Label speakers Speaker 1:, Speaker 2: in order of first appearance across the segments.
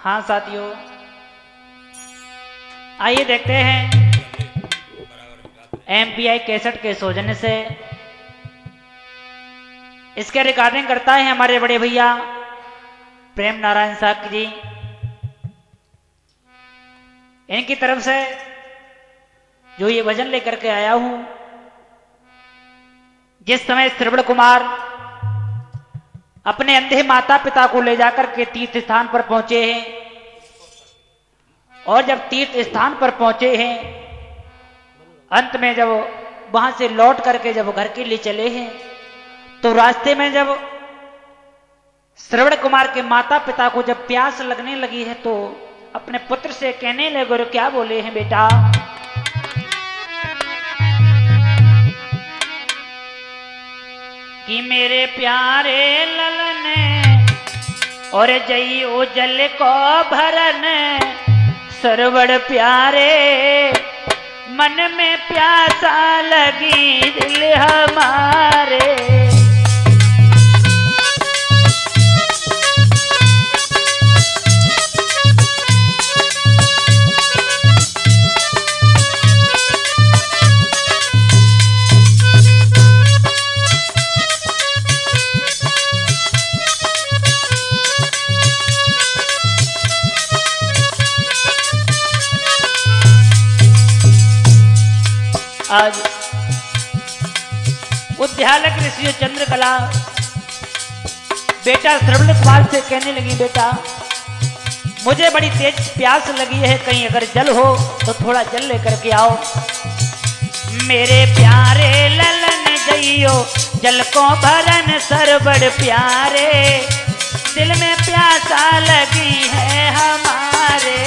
Speaker 1: हाँ साथियों, आइए देखते हैं एमपीआई कैसेट के सौजन्य से इसके रिकॉर्डिंग करता है हमारे बड़े भैया प्रेम नारायण साहब जी। इनकी तरफ से जो ये भजन लेकर के आया हूं, जिस समय श्रवण कुमार अपने अंधे माता पिता को ले जाकर के तीर्थ स्थान पर पहुंचे हैं और जब तीर्थ स्थान पर पहुंचे हैं, अंत में जब वहां से लौट करके जब घर के लिए चले हैं, तो रास्ते में जब श्रवण कुमार के माता पिता को जब प्यास लगने लगी है, तो अपने पुत्र से कहने लगे, क्या बोले हैं बेटा? कि मेरे प्यारे ललन और जई ओ जल को भरन, सरवड़ प्यारे मन में प्यासा लगी दिल हमारे। आज उद्यालक ऋषि चंद्रकला बेटा श्रवण कुमार से कहने लगी, बेटा मुझे बड़ी तेज प्यास लगी है, कहीं अगर जल हो तो थोड़ा जल लेकर के आओ। मेरे प्यारे ललन जइयो जल को भरन, सरबड़ प्यारे दिल में प्यासा लगी है हमारे।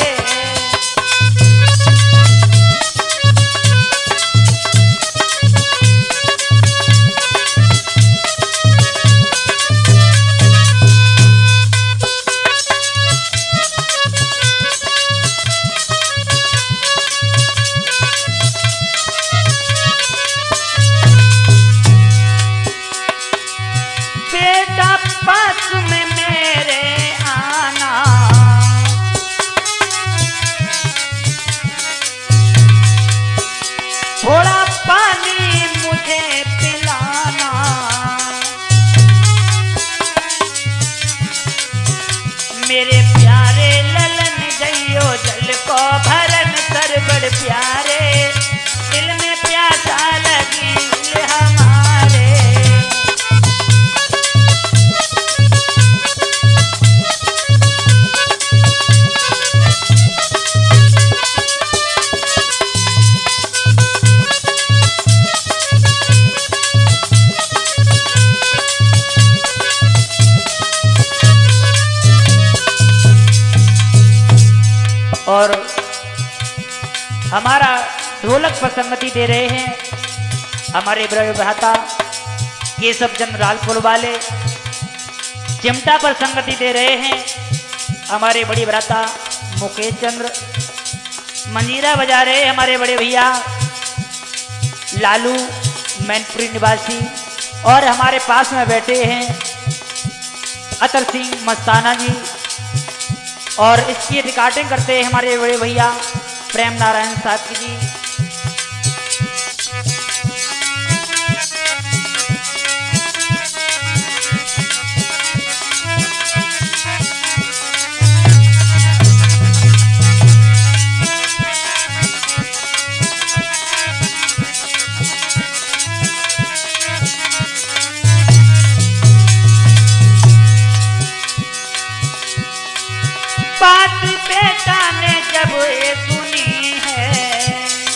Speaker 1: थोड़ा पानी मुझे पिलाना, मेरे प्यारे ललन जइयो जल को भरन, सरबड़ प्यारे दिल में प्यासा लगी हमारे। और हमारा ढोलक पर संगति दे रहे हैं हमारे बड़े भ्राता केशव चंद्र लालपुर वाले। चिमटा पर संगति दे रहे हैं हमारे बड़े भ्राता मुकेश चंद्र। मंजीरा बजा रहे हैं हमारे बड़े भैया लालू मैनपुरी निवासी। और हमारे पास में बैठे हैं अतर सिंह मस्ताना जी। और इसकी रिकॉर्डिंग करते हैं हमारे बड़े भैया प्रेम नारायण साहब जी। बात बेटा ने जब ये सुनी है,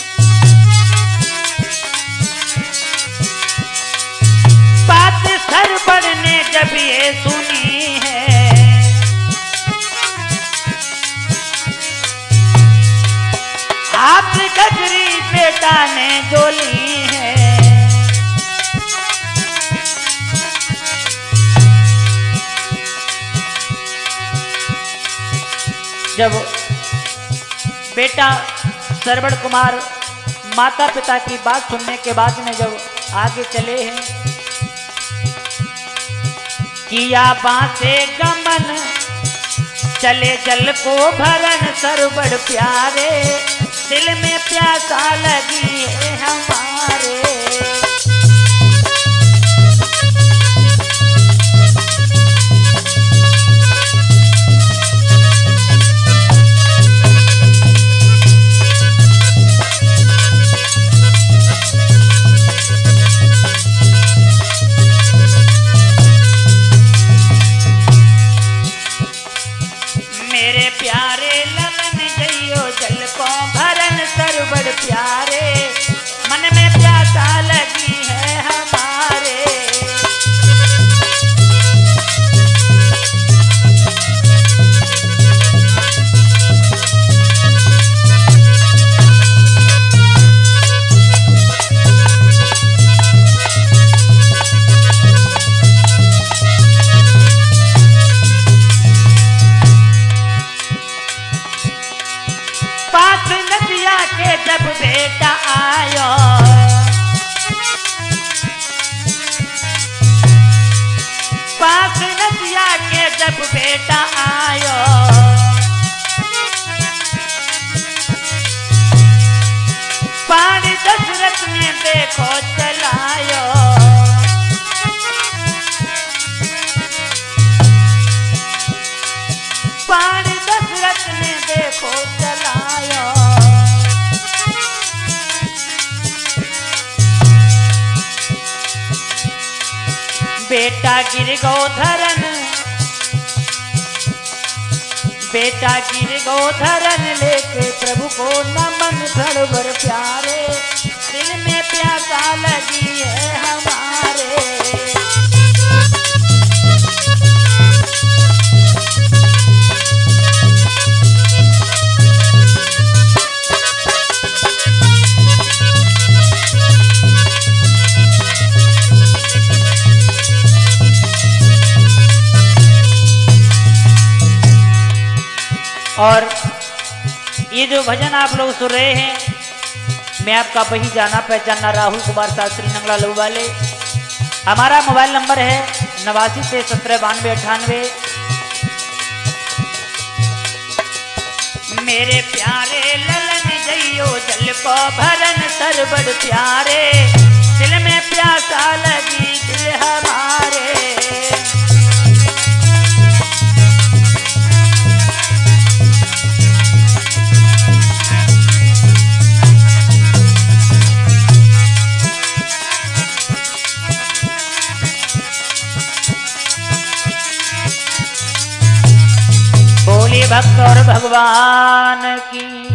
Speaker 1: बात सरबड़ ने जब ये सुनी है, हाथ गजरी बेटा ने जो ली है। जब बेटा श्रवण कुमार माता पिता की बात सुनने के बाद में जब आगे चले हैं, किया बासे गमन चले जल को भरन सरबड़ प्यारे, दिल में प्यासा लगी है हमारे। मेरे प्यारे ललन जइयो जल को भरन सरबड़ प्यारे, मन में प्यासा लगी है हमारे। पास नदिया के जब बेटा आयो, पास नदिया के जब बेटा आयो, पानी दशरथ ने देखो चलायो। पानी दशरथ ने देखो चलायो। बेटा गिर गोधरन, बेटा गिर गोधरन लेके प्रभु को नमन सरबड़ प्यारे, दिल में प्यासा लगी है हमारे। और ये जो भजन आप लोग सुन रहे हैं, मैं आपका वही जाना पहचाना राहुल कुमार शास्त्री नंगला लुवाले। हमारा मोबाइल नंबर है 89 मेरे प्यारे ललन जइयो जल को भरन सरबड़ प्यारे, दिल में प्यासा लगी दिल हमारे। भक्त और भगवान की